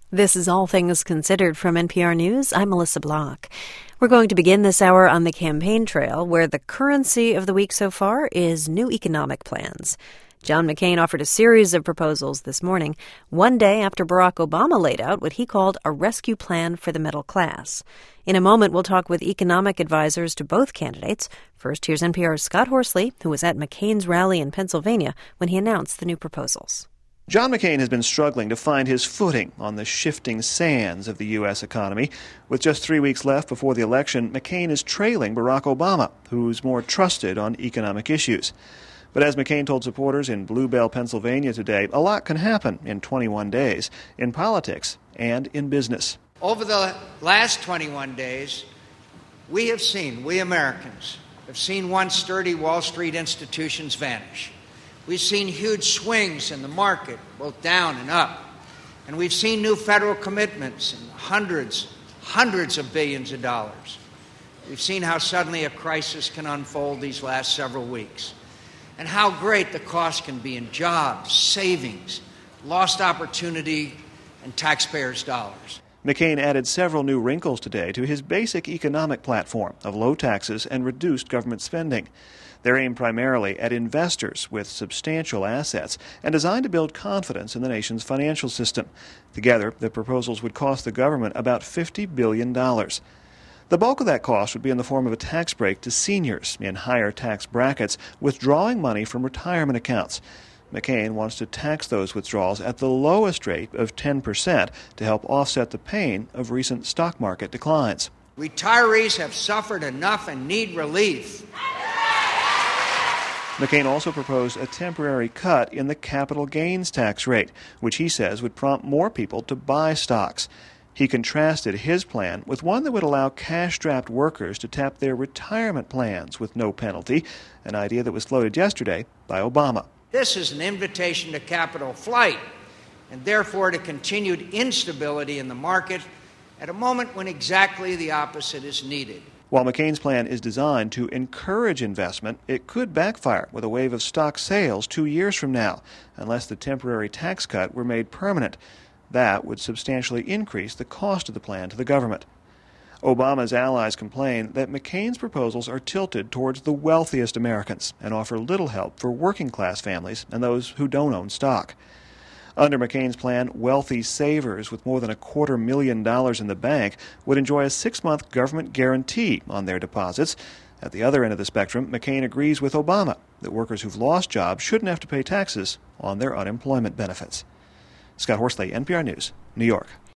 This is All Things Considered from NPR News. I'm Melissa Block. We're going to begin this hour on the campaign trail, where the currency of the week so far is new economic plans. John McCain offered a series of proposals this morning, one day after Barack Obama laid out what he called a rescue plan for the middle class. In a moment, we'll talk with economic advisors to both candidates. First, here's NPR's Scott Horsley, who was at McCain's rally in Pennsylvania when he announced the new proposals. John McCain has been struggling to find his footing on the shifting sands of the U.S. economy. With just 3 weeks left before the election, McCain is trailing Barack Obama, who's more trusted on economic issues. But as McCain told supporters in Blue Bell, Pennsylvania today, a lot can happen in 21 days, in politics and in business. Over the last 21 days, we Americans, have seen once sturdy Wall Street institutions vanish. We've seen huge swings in the market, both down and up. And we've seen new federal commitments in hundreds of billions of dollars. We've seen how suddenly a crisis can unfold these last several weeks, and how great the cost can be in jobs, savings, lost opportunity, and taxpayers' dollars. McCain added several new wrinkles today to his basic economic platform of low taxes and reduced government spending. They're aimed primarily at investors with substantial assets and designed to build confidence in the nation's financial system. Together, the proposals would cost the government about $50 billion. The bulk of that cost would be in the form of a tax break to seniors in higher tax brackets withdrawing money from retirement accounts. McCain wants to tax those withdrawals at the lowest rate of 10% to help offset the pain of recent stock market declines. Retirees have suffered enough and need relief. McCain also proposed a temporary cut in the capital gains tax rate, which he says would prompt more people to buy stocks. He contrasted his plan with one that would allow cash-strapped workers to tap their retirement plans with no penalty, an idea that was floated yesterday by Obama. This is an invitation to capital flight, and therefore to continued instability in the market at a moment when exactly the opposite is needed. While McCain's plan is designed to encourage investment, it could backfire with a wave of stock sales 2 years from now, unless the temporary tax cut were made permanent. That would substantially increase the cost of the plan to the government. Obama's allies complain that McCain's proposals are tilted towards the wealthiest Americans and offer little help for working-class families and those who don't own stock. Under McCain's plan, wealthy savers with more than $250,000 in the bank would enjoy a 6-month government guarantee on their deposits. At the other end of the spectrum, McCain agrees with Obama that workers who've lost jobs shouldn't have to pay taxes on their unemployment benefits. Scott Horsley, NPR News, New York.